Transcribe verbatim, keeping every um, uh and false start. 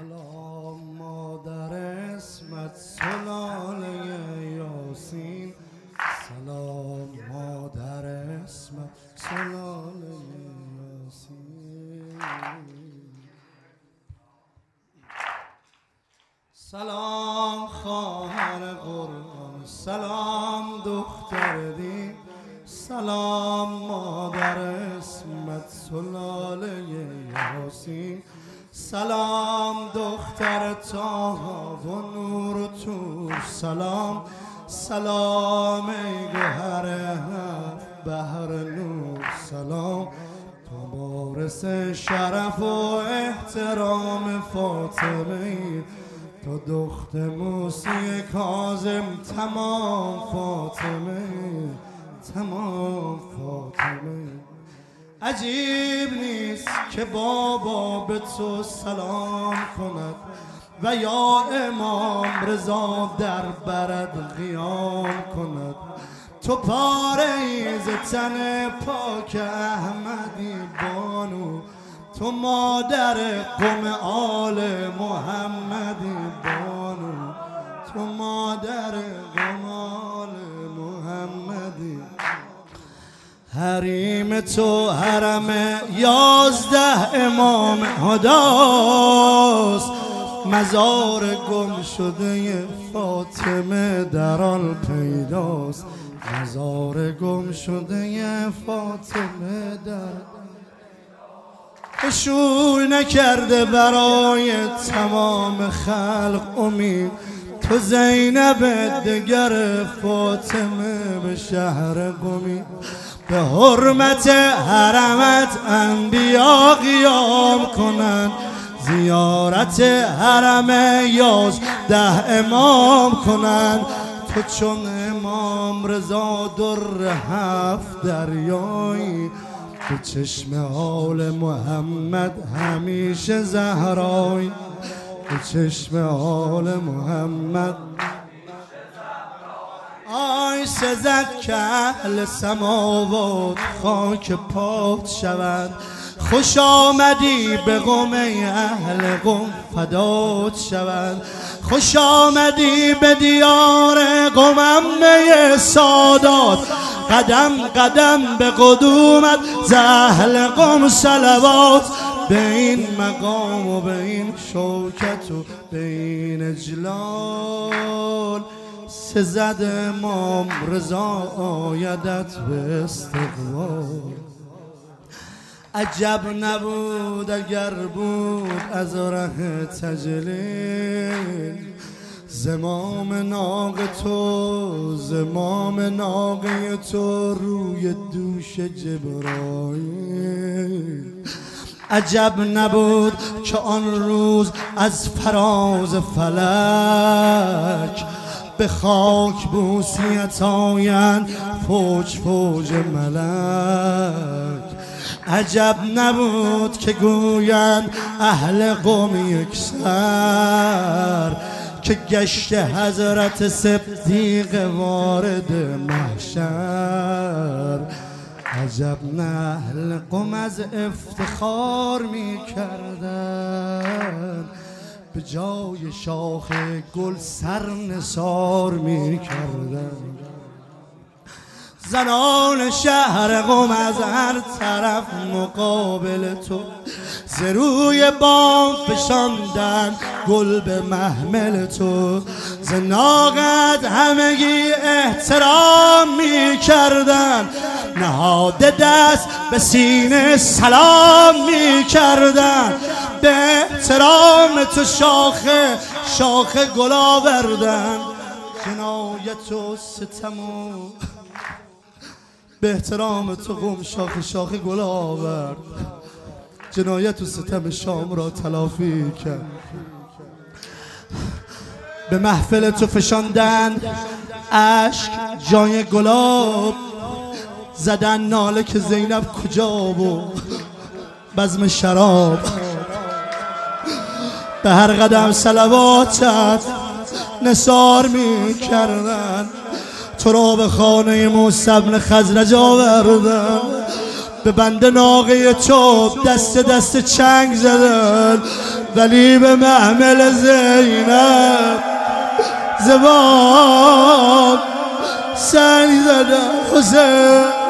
سلام مادر اسمت سلاله یاسین، سلام مادر اسمت سلاله یاسین. سلام خواهر قرآن، سلام دختر دین، سلام مادر اسمت سلاله یاسین، سلام دختر طاها و نور و تور، سلام سلام ای گوهر هفت بحر نور، سلام تو وارث شرف و احترام فاطمه، تو دخت موسی کاظم تمام فاطمه، تمام فاطمه. عجیب نیست که بابا به تو سلام کند و یا امام رضا در برد قیام کند. تو پاره ز تن پاک احمدی بانو، تو مادر قوم آل محمدی بانو، تو مادر قوم آل محمدی. حریم تو حرم یازده امام هداست، مزار گم شده فاطمه در آن پیداست، مزار گم شده فاطمه در شور نکرده برای تمام خلق امید. تو زینب دگر فاطمه به شهر قمی، به حرمت حرمت انبیا قیام کنند، زیارت حرم یازده امام کنند. تو چون امام رضا در هفت دریایی، تو چشم آل محمد همیشه زهرایی، تو چشم آل محمد. آی سزد که اهل سماوات خاک پات شود، خوش آمدی به قوم اهل قوم فدات شود، خوش آمدی به دیار قوم عمه سادات، قدم قدم به قدومت ز اهل قوم صلوات. به این مقام و به این شوکت و به این اجلال، سزد امام رضا آیدت به استقبال. عجب نبود اگر بود از ره تجلی، زمام ناق تو زمام ناقه تو روی دوش جبرائیل. عجب نبود که آن روز از فراز فلک، به خاک بوسیت آیند فوج فوج ملک. عجب نبود که گویند اهل قوم یک سر، که گشت حضرت صدیق وارد محشر. عجب نه اهل قوم از افتخار می کردن، به جای شاخ گل سر نثار می کردن. زنان شهر قم از هر طرف مقابل تو، ز روی بام فشاندن گل به محمل تو. ز ناقت همگی احترام می کردن، نهاده دست به سینه سلام می کردن. به احترام تو شاخه شاخه گل آوردن، جنایت و ستمو به احترام تو قوم شاخه شاخه گل آورد، جنایت و ستم شام را تلافی کرد. به محفل تو فشاندن اشک جای گلاب، زدن ناله که زینب کجا و بزم شراب. به هر قدم صلواتت نثار می کردن، تو را به خانه موسی بن خزرج آوردن. به بنده ناقه تو دست دست چنگ زدن، ولی به محمل زینب زبان سنگ زدن. حسین